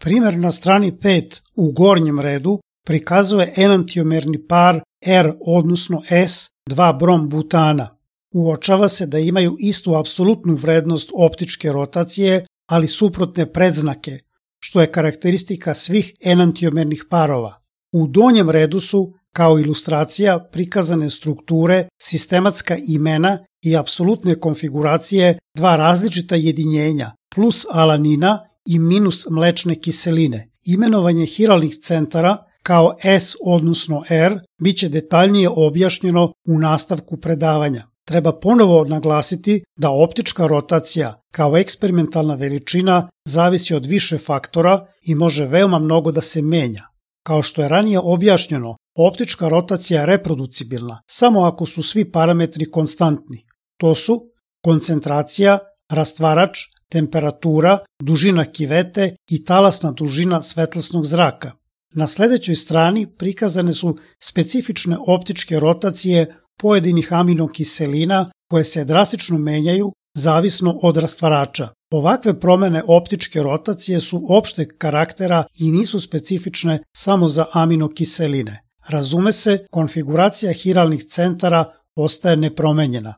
Primer na strani 5 u gornjem redu prikazuje enantiomerni par R odnosno S 2 brom butana. Uočava se da imaju istu apsolutnu vrednost optičke rotacije, ali suprotne predznake, što je karakteristika svih enantiomernih parova. U donjem redu su, kao ilustracija, prikazane strukture, sistematska imena i apsolutne konfiguracije dva različita jedinjenja, plus alanina i minus mlečne kiseline. Imenovanje hiralnih centara kao S odnosno R biće detaljnije objašnjeno u nastavku predavanja. Treba ponovo naglasiti da optička rotacija kao eksperimentalna veličina zavisi od više faktora i može veoma mnogo da se menja. Kao što je ranije objašnjeno, optička rotacija je reproducibilna samo ako su svi parametri konstantni. To su koncentracija, rastvarač, temperatura, dužina kivete i talasna dužina svetlosnog zraka. Na sledećoj strani prikazane su specifične optičke rotacije pojedinih aminokiselina koje se drastično menjaju zavisno od rastvarača. Ovakve promene optičke rotacije su opšteg karaktera i nisu specifične samo za aminokiseline. Razume se, konfiguracija hiralnih centara ostaje nepromenjena.